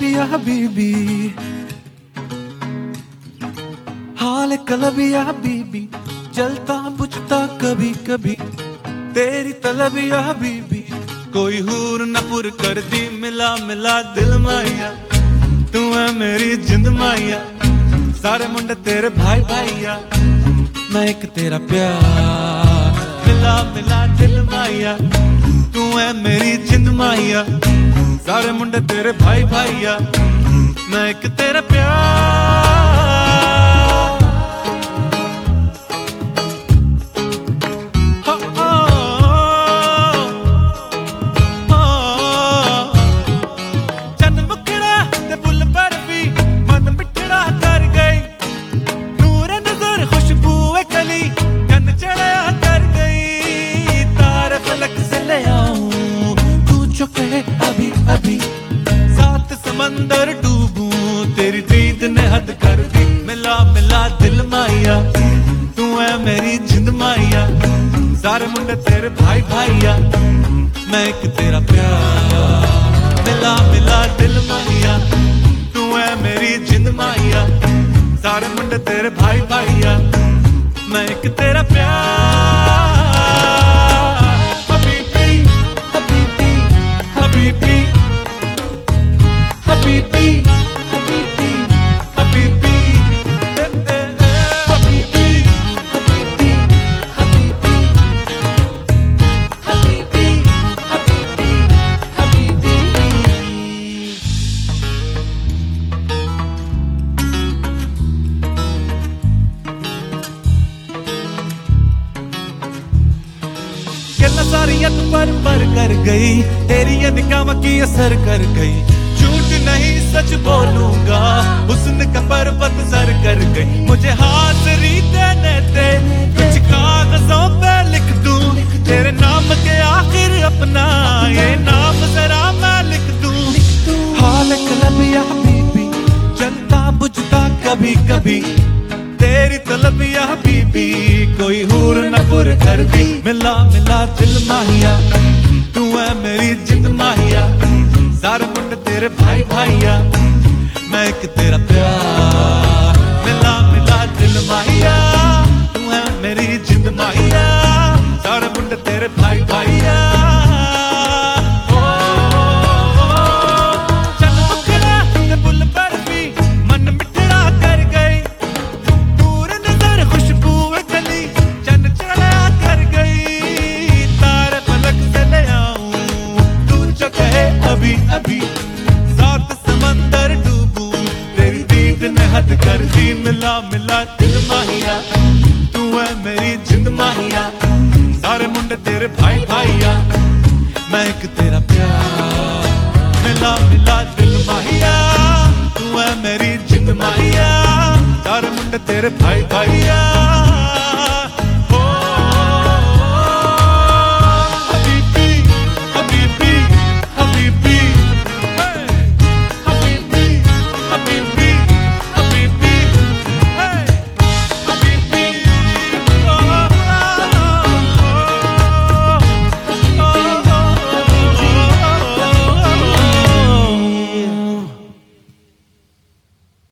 कलबी या हबीबी, हाल कलबी या हबीबी, जलता बुझता कभी कभी तेरी तलब या हबीबी। कोई हूर न पुर कर दी, मिला मिला दिल माहिया, तू है मेरी जिंद माहिया, सारे मुंडे तेरे भाई भाईया, मैं एक तेरा प्यार। मिला मिला दिल माहिया, तू है मेरी जिंद माहिया, सारे मुंडे तेरे भाई भाईया, मैं एक तेरा प्यार। अभी अभी सात समंदर डूबूं, तेरी दीद ने हद कर दी। मिला मिला दिल माहिया, तू है मेरी जिंद माहिया, सारे मुंडे तेरे भाई भाईया, मैं एक तेरा प्यार। मिला मिला दिल माहिया, तू है मेरी जिंद माहिया, सारे मुंडे तेरे भाई भाईया, मैं एक तेरा प्यार। सारी पर कर गई, तेरी ये निकाह की असर कर गई, झूठ नहीं सच बोलूंगा, हुस्न का पर्वत सर कर गई। मुझे हाजिरी देने दे, कुछ कागजों पे लिख दूं, तेरे नाम के आखिर अपना ये नाम जरा मैं लिख दूं। हाल कलबी या हबीबी, जलता बुझता कभी कभी तेरी तलब या हबीबी, कोई हूर न पुर कर दी। मिला मिला दिल माहिया, तू है मेरी जिंद माहिया, सारे मुंडे तेरे भाई भाईया, मैं एक तेरा प्यार। मिला मिला दिल माहिया, तू है मेरी जिंद माहिया, सारे मुंडे तेरे भाई भाईया। अभी अभी सात समंदर डूबूं, तेरी दीद ने हद कर दी। मिला मिला दिल माहिया, तू है मेरी जिंद माहिया, सारे मुंडे तेरे भाई भाईया, मैं एक तेरा प्यार। मिला मिला दिल माहिया, तू है मेरी जिंद माहिया, सारे मुंडे तेरे भाई भाईया।